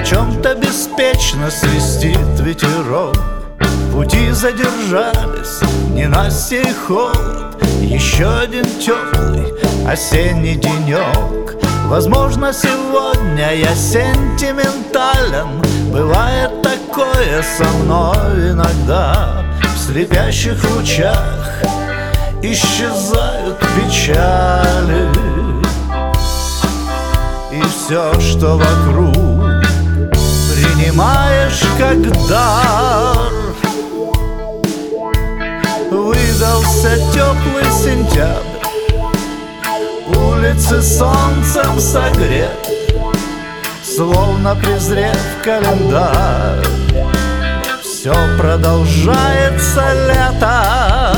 чем-то беспечно свистит ветерок. Пути задержались, ненастье и холод, еще один теплый осенний денек. Возможно, сегодня я сентиментален, бывает такое со мной иногда. В слепящих лучах исчезают печали, и все, что вокруг, принимаешь как дар. Выдался теплый сентябрь, улицы солнцем согреты, словно презрев календарь. Все продолжается лето,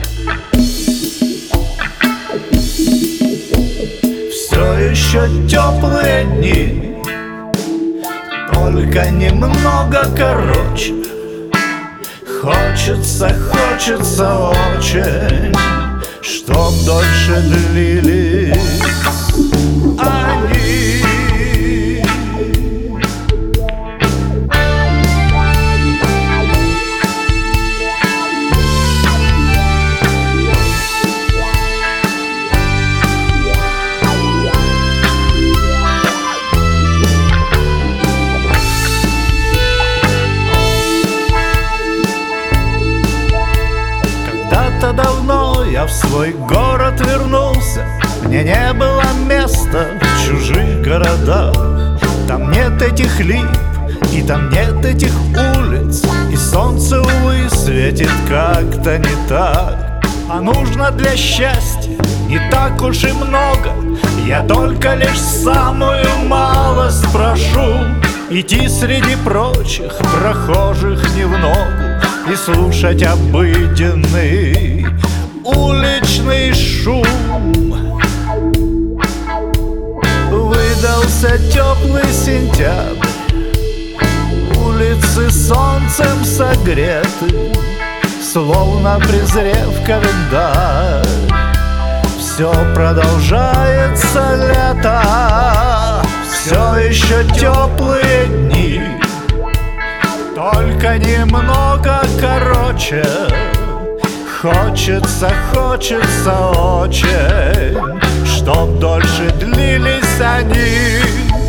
все еще теплые дни, только немного короче. Хочется очень, чтоб дольше длились они. Когда-то давно я в свой город вернулся, мне не было места в чужих городах. Там нет этих лип, и там нет этих улиц, и солнце, увы, светит как-то не так. А нужно для счастья не так уж и много, я только лишь самую малость прошу. Идти среди прочих прохожих не в ногу и слушать обыденный уличный шум. Выдался теплый сентябрь, улицы солнцем согреты, словно презрев календарь. Все продолжается лето, все еще теплые дни, только немного короче. Хочется очень, чтоб дольше длились они.